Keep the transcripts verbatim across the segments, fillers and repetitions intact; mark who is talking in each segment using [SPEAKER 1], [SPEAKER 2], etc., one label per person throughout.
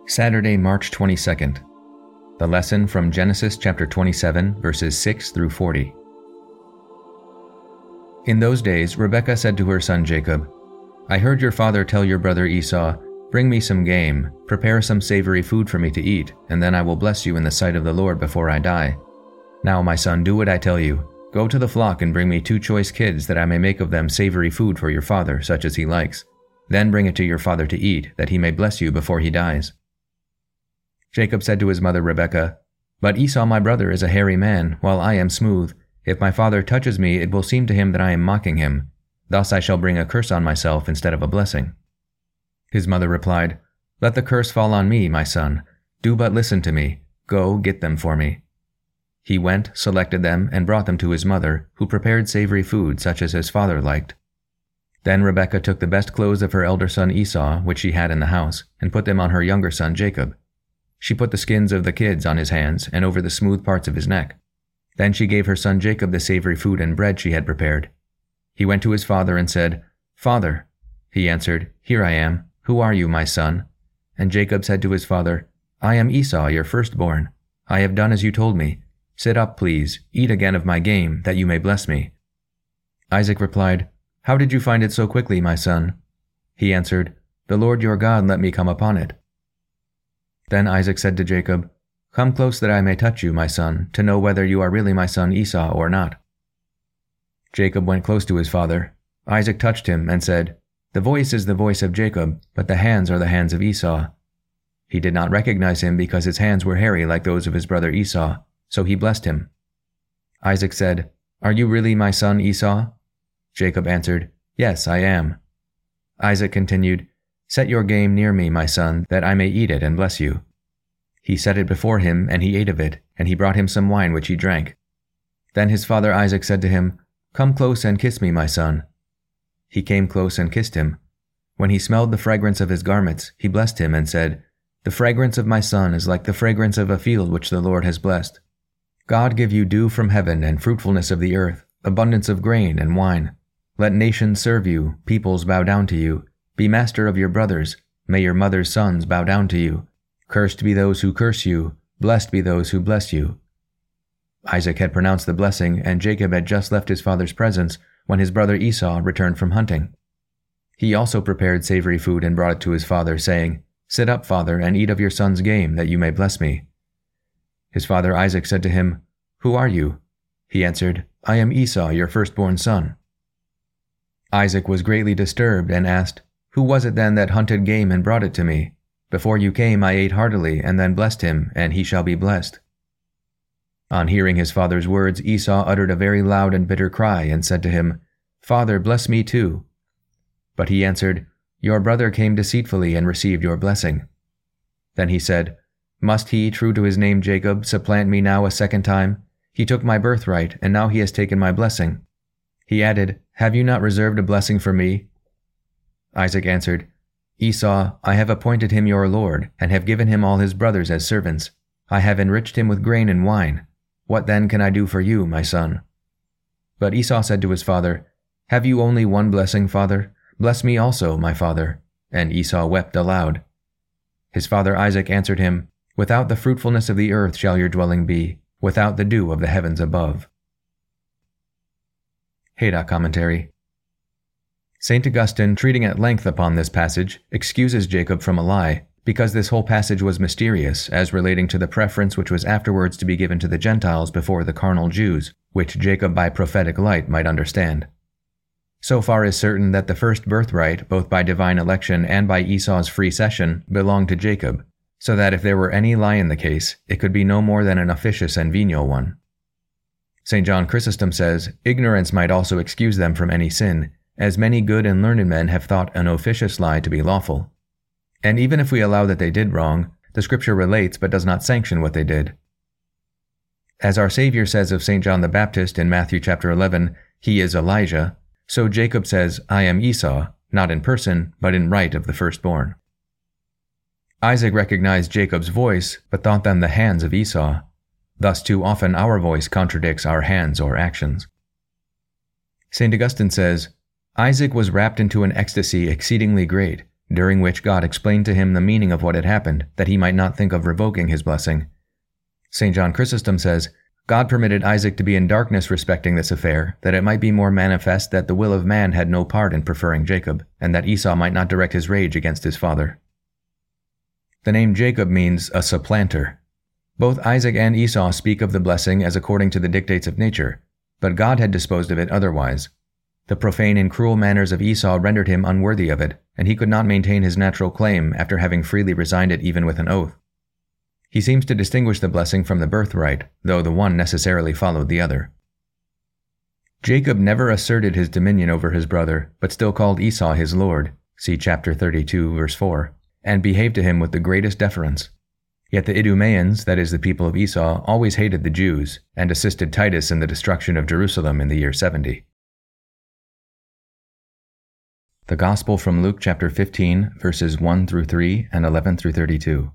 [SPEAKER 1] Saturday, March twenty-second. The lesson from Genesis chapter twenty-seven, verses six through forty. In those days, Rebekah said to her son Jacob, I heard your father tell your brother Esau, Bring me some game, prepare some savory food for me to eat, and then I will bless you in the sight of the Lord before I die. Now, my son, do what I tell you. Go to the flock and bring me two choice kids, that I may make of them savory food for your father, such as he likes. Then bring it to your father to eat, that he may bless you before he dies. Jacob said to his mother Rebekah, But Esau my brother is a hairy man, while I am smooth. If my father touches me, it will seem to him that I am mocking him. Thus I shall bring a curse on myself instead of a blessing. His mother replied, Let the curse fall on me, my son. Do but listen to me. Go, get them for me. He went, selected them, and brought them to his mother, who prepared savory food such as his father liked. Then Rebekah took the best clothes of her elder son Esau, which she had in the house, and put them on her younger son Jacob. She put the skins of the kids on his hands and over the smooth parts of his neck. Then she gave her son Jacob the savory food and bread she had prepared. He went to his father and said, Father. He answered, Here I am. Who are you, my son? And Jacob said to his father, I am Esau, your firstborn. I have done as you told me. Sit up, please. Eat again of my game, that you may bless me. Isaac replied, How did you find it so quickly, my son? He answered, The Lord your God let me come upon it. Then Isaac said to Jacob, Come close that I may touch you, my son, to know whether you are really my son Esau or not. Jacob went close to his father. Isaac touched him and said, The voice is the voice of Jacob, but the hands are the hands of Esau. He did not recognize him because his hands were hairy like those of his brother Esau, so he blessed him. Isaac said, Are you really my son Esau? Jacob answered, Yes, I am. Isaac continued, Set your game near me, my son, that I may eat it and bless you. He set it before him, and he ate of it, and he brought him some wine which he drank. Then his father Isaac said to him, Come close and kiss me, my son. He came close and kissed him. When he smelled the fragrance of his garments, he blessed him and said, The fragrance of my son is like the fragrance of a field which the Lord has blessed. God give you dew from heaven and fruitfulness of the earth, abundance of grain and wine. Let nations serve you, peoples bow down to you. Be master of your brothers. May your mother's sons bow down to you. Cursed be those who curse you. Blessed be those who bless you. Isaac had pronounced the blessing, and Jacob had just left his father's presence when his brother Esau returned from hunting. He also prepared savory food and brought it to his father, saying, Sit up, father, and eat of your son's game, that you may bless me. His father Isaac said to him, Who are you? He answered, I am Esau, your firstborn son. Isaac was greatly disturbed and asked, Who was it then that hunted game and brought it to me? Before you came I ate heartily, and then blessed him, and he shall be blessed. On hearing his father's words, Esau uttered a very loud and bitter cry, and said to him, Father, bless me too. But he answered, Your brother came deceitfully and received your blessing. Then he said, Must he, true to his name Jacob, supplant me now a second time? He took my birthright, and now he has taken my blessing. He added, Have you not reserved a blessing for me? Isaac answered, Esau, I have appointed him your lord, and have given him all his brothers as servants. I have enriched him with grain and wine. What then can I do for you, my son? But Esau said to his father, Have you only one blessing, father? Bless me also, my father. And Esau wept aloud. His father Isaac answered him, Without the fruitfulness of the earth shall your dwelling be, without the dew of the heavens above. Haydock Commentary. Saint Augustine, treating at length upon this passage, excuses Jacob from a lie, because this whole passage was mysterious, as relating to the preference which was afterwards to be given to the Gentiles before the carnal Jews, which Jacob by prophetic light might understand. So far is certain that the first birthright, both by divine election and by Esau's free cession, belonged to Jacob, so that if there were any lie in the case, it could be no more than an officious and venial one. Saint John Chrysostom says, Ignorance might also excuse them from any sin, as many good and learned men have thought an officious lie to be lawful. And even if we allow that they did wrong, the Scripture relates but does not sanction what they did. As our Savior says of Saint John the Baptist in Matthew chapter eleven, he is Elijah, so Jacob says, I am Esau, not in person, but in right of the firstborn. Isaac recognized Jacob's voice, but thought them the hands of Esau. Thus too often our voice contradicts our hands or actions. Saint Augustine says, Isaac was wrapped into an ecstasy exceedingly great, during which God explained to him the meaning of what had happened, that he might not think of revoking his blessing. Saint John Chrysostom says, God permitted Isaac to be in darkness respecting this affair, that it might be more manifest that the will of man had no part in preferring Jacob, and that Esau might not direct his rage against his father. The name Jacob means a supplanter. Both Isaac and Esau speak of the blessing as according to the dictates of nature, but God had disposed of it otherwise. The profane and cruel manners of Esau rendered him unworthy of it, and he could not maintain his natural claim after having freely resigned it even with an oath. He seems to distinguish the blessing from the birthright, though the one necessarily followed the other. Jacob never asserted his dominion over his brother, but still called Esau his lord, see chapter thirty-two, verse four, and behaved to him with the greatest deference. Yet the Idumeans, that is the people of Esau, always hated the Jews, and assisted Titus in the destruction of Jerusalem in the year seventy. The Gospel from Luke chapter fifteen, verses one through three and eleven through thirty-two.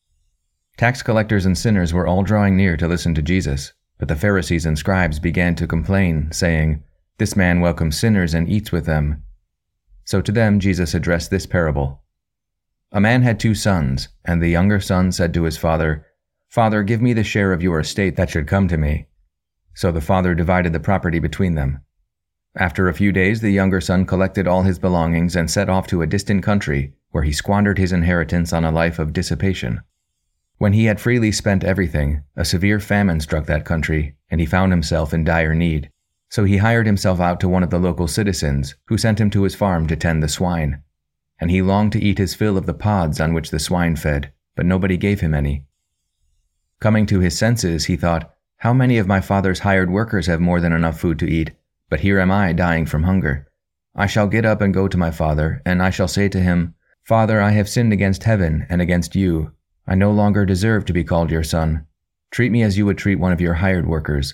[SPEAKER 1] Tax collectors and sinners were all drawing near to listen to Jesus, but the Pharisees and scribes began to complain, saying, "This man welcomes sinners and eats with them." So to them Jesus addressed this parable. A man had two sons, and the younger son said to his father, "Father, give me the share of your estate that should come to me." So the father divided the property between them. After a few days, the younger son collected all his belongings and set off to a distant country, where he squandered his inheritance on a life of dissipation. When he had freely spent everything, a severe famine struck that country, and he found himself in dire need. So he hired himself out to one of the local citizens, who sent him to his farm to tend the swine. And he longed to eat his fill of the pods on which the swine fed, but nobody gave him any. Coming to his senses, he thought, "How many of my father's hired workers have more than enough food to eat? But here am I dying from hunger. I shall get up and go to my father, and I shall say to him, 'Father, I have sinned against heaven and against you. I no longer deserve to be called your son. Treat me as you would treat one of your hired workers.'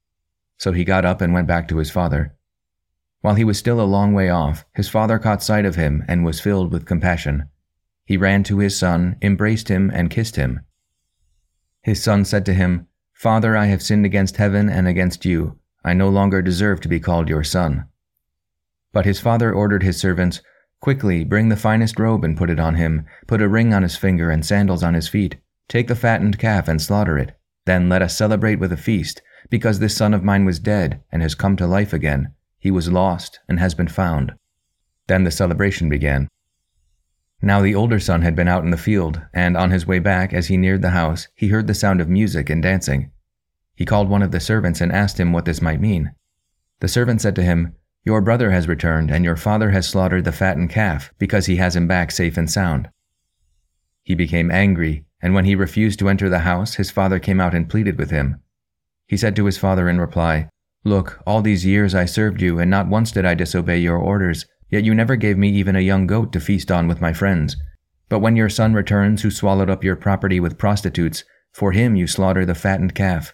[SPEAKER 1] So he got up and went back to his father. While he was still a long way off, his father caught sight of him and was filled with compassion. He ran to his son, embraced him, and kissed him. His son said to him, 'Father, I have sinned against heaven and against you. I no longer deserve to be called your son.' But his father ordered his servants, 'Quickly, bring the finest robe and put it on him. Put a ring on his finger and sandals on his feet. Take the fattened calf and slaughter it. Then let us celebrate with a feast, because this son of mine was dead and has come to life again. He was lost and has been found.' Then the celebration began. Now the older son had been out in the field, and on his way back, as he neared the house, he heard the sound of music and dancing. He called one of the servants and asked him what this might mean. The servant said to him, 'Your brother has returned, and your father has slaughtered the fattened calf, because he has him back safe and sound.' He became angry, and when he refused to enter the house, his father came out and pleaded with him. He said to his father in reply, 'Look, all these years I served you, and not once did I disobey your orders, yet you never gave me even a young goat to feast on with my friends. But when your son returns who swallowed up your property with prostitutes, for him you slaughter the fattened calf.'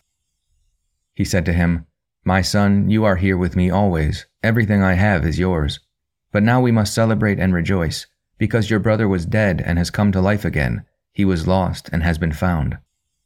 [SPEAKER 1] He said to him, 'My son, you are here with me always. Everything I have is yours. But now we must celebrate and rejoice, because your brother was dead and has come to life again. He was lost and has been found.'"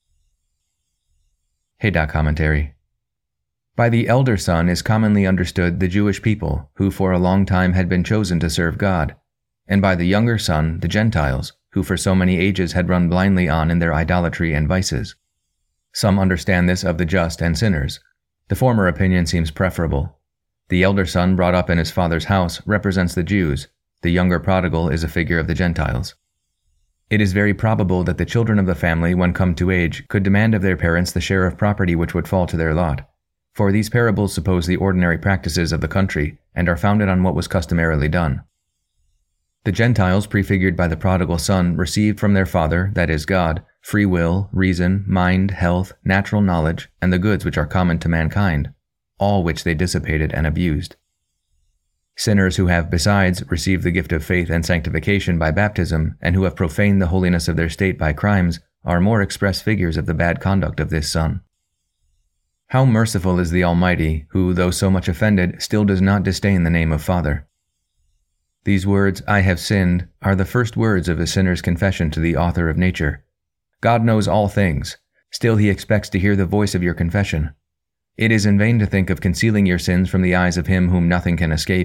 [SPEAKER 1] Haydock Commentary. By the elder son is commonly understood the Jewish people, who for a long time had been chosen to serve God, and by the younger son the Gentiles, who for so many ages had run blindly on in their idolatry and vices. Some understand this of the just and sinners. The former opinion seems preferable. The elder son brought up in his father's house represents the Jews. The younger prodigal is a figure of the Gentiles. It is very probable that the children of the family, when come to age, could demand of their parents the share of property which would fall to their lot. For these parables suppose the ordinary practices of the country, and are founded on what was customarily done. The Gentiles, prefigured by the prodigal son, received from their father, that is God, free will, reason, mind, health, natural knowledge, and the goods which are common to mankind, all which they dissipated and abused. Sinners who have, besides, received the gift of faith and sanctification by baptism, and who have profaned the holiness of their state by crimes, are more express figures of the bad conduct of this son. How merciful is the Almighty, who, though so much offended, still does not disdain the name of Father. These words, "I have sinned," are the first words of a sinner's confession to the author of nature. God knows all things. Still he expects to hear the voice of your confession. It is in vain to think of concealing your sins from the eyes of him whom nothing can escape,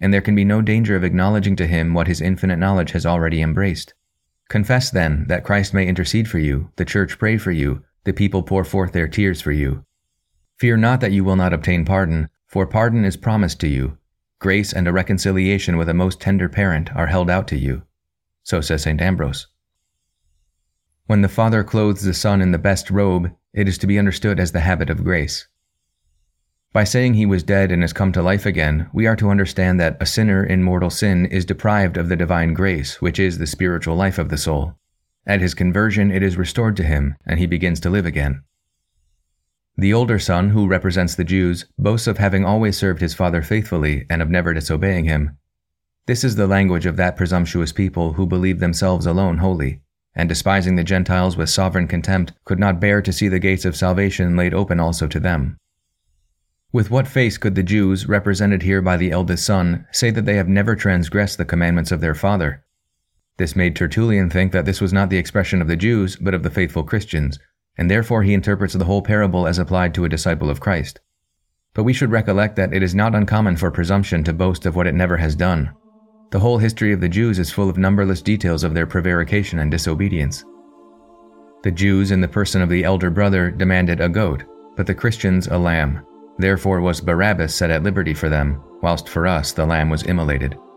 [SPEAKER 1] and there can be no danger of acknowledging to him what his infinite knowledge has already embraced. Confess then that Christ may intercede for you, the church pray for you, the people pour forth their tears for you. Fear not that you will not obtain pardon, for pardon is promised to you. Grace and a reconciliation with a most tender parent are held out to you. So says Saint Ambrose. When the Father clothes the Son in the best robe, it is to be understood as the habit of grace. By saying he was dead and has come to life again, we are to understand that a sinner in mortal sin is deprived of the divine grace, which is the spiritual life of the soul. At his conversion, it is restored to him, and he begins to live again. The older son, who represents the Jews, boasts of having always served his father faithfully and of never disobeying him. This is the language of that presumptuous people who believe themselves alone holy, and despising the Gentiles with sovereign contempt, could not bear to see the gates of salvation laid open also to them. With what face could the Jews, represented here by the eldest son, say that they have never transgressed the commandments of their father? This made Tertullian think that this was not the expression of the Jews, but of the faithful Christians, and therefore he interprets the whole parable as applied to a disciple of Christ. But we should recollect that it is not uncommon for presumption to boast of what it never has done. The whole history of the Jews is full of numberless details of their prevarication and disobedience. The Jews, in the person of the elder brother, demanded a goat, but the Christians a lamb. Therefore was Barabbas set at liberty for them, whilst for us the lamb was immolated.